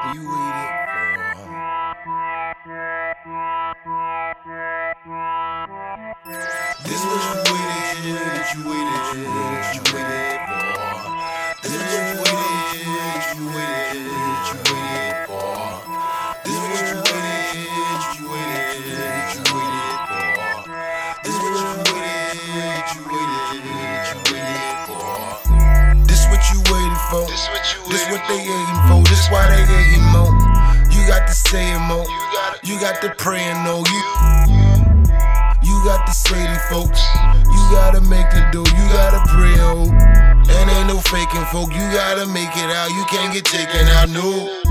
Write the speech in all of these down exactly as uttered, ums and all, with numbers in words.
You waited for. This what you waited, you waited, you waited, you waited, you waited for. This what you waited, you waited, you waited, you waited for. This what you waited, you waited, you waited for. This what you waited, you waited, you waited for. This what you waited for. This what they hating for. This why they hating more. You got to say it more. You got to pray and know you. You got to say to folks. You gotta make the dough. You gotta pray and hope. And ain't no faking, folk. You gotta make it out. You can't get taken out, no.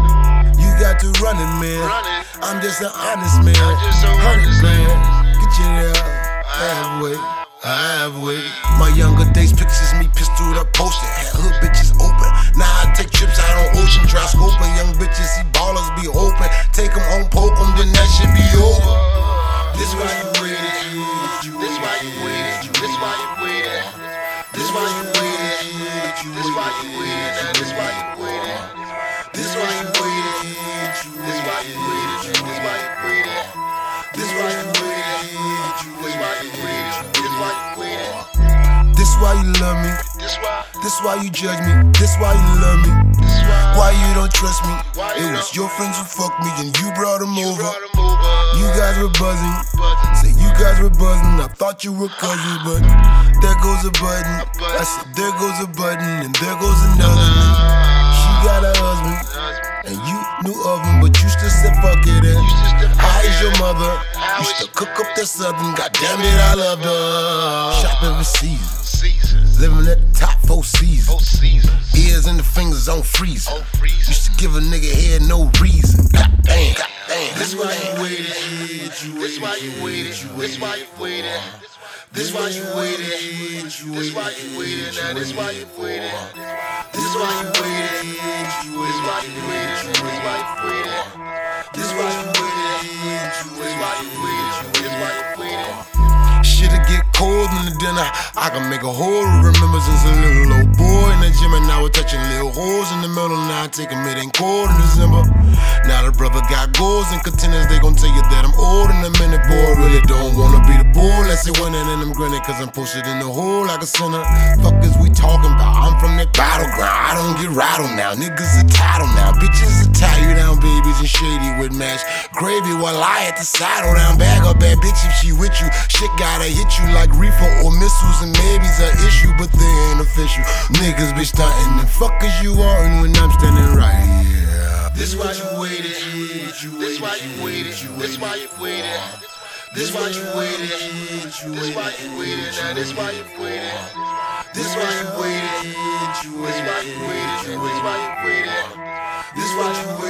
You got to run it, man. I'm just an honest man. Hundred grand. Get you there. Halfway. Halfway. My younger days pictures me pistoled up, posted. Had hood bitches open. Now I take trips out on ocean, try scoping. Young bitches see ballers be open. Take them home, poke them, then that shit be over. This why you waited. This why you waited. This why you waited. This why you waited. This why you waited. This why you waited. This why you waited. This why you waited. This why you waited. This why you waited. This why you waited. This why you waited. This why you love me. This why. This why you judge me. This why you love me. Why you don't trust me? It was your friends who fucked me and you brought them over. You guys were buzzing. Say you guys were buzzing. I thought you were cousins, but there goes a button. I said there goes a button and there goes another. She got a husband and you knew of him, but you still said fuck it in. How is your mother? You still cook up that southern. God damn it, I love her. Shop every season. Living at the top four seasons. Ears and the fingers on freeze. Used to give a nigga head no reason. God damn. This why you waited. This why you waited. This why you waited. This why you waited. This why you waited. Now this why you waited. This why you waited. This why you waited. This why you waited. This why you waited. This why you waited. This why you waited. Shit'll get cold in the dinner. I can make a hole. Remember since a little old boy in the gym, and now we're touching little holes in the middle. Now I take them, it ain't cold in December. Now the brother got goals and contenders. They gon' tell you that I'm old in a minute. Boy, really don't wanna be the bull. Let's say winning and I'm grinning, cause I'm posted in the hole like a sinner. Fuck is we talking about? I'm from that battleground. I don't get rattled now. Niggas are title now. Bitches are tie you down, babies and shady with mash gravy while I at the saddle down. Bag up bad bitch if she with you. Shit gotta hit you like reefer or missiles, and maybe's an issue, but they ain't official. Niggas be stuntin' and fuck is you on when I'm standing right here. This why you waited. This why you waited. This why you waited. This why you waited. This why you waited. Now this why you waited. This why you waited. This why you waited. This why you waited. This why you waited.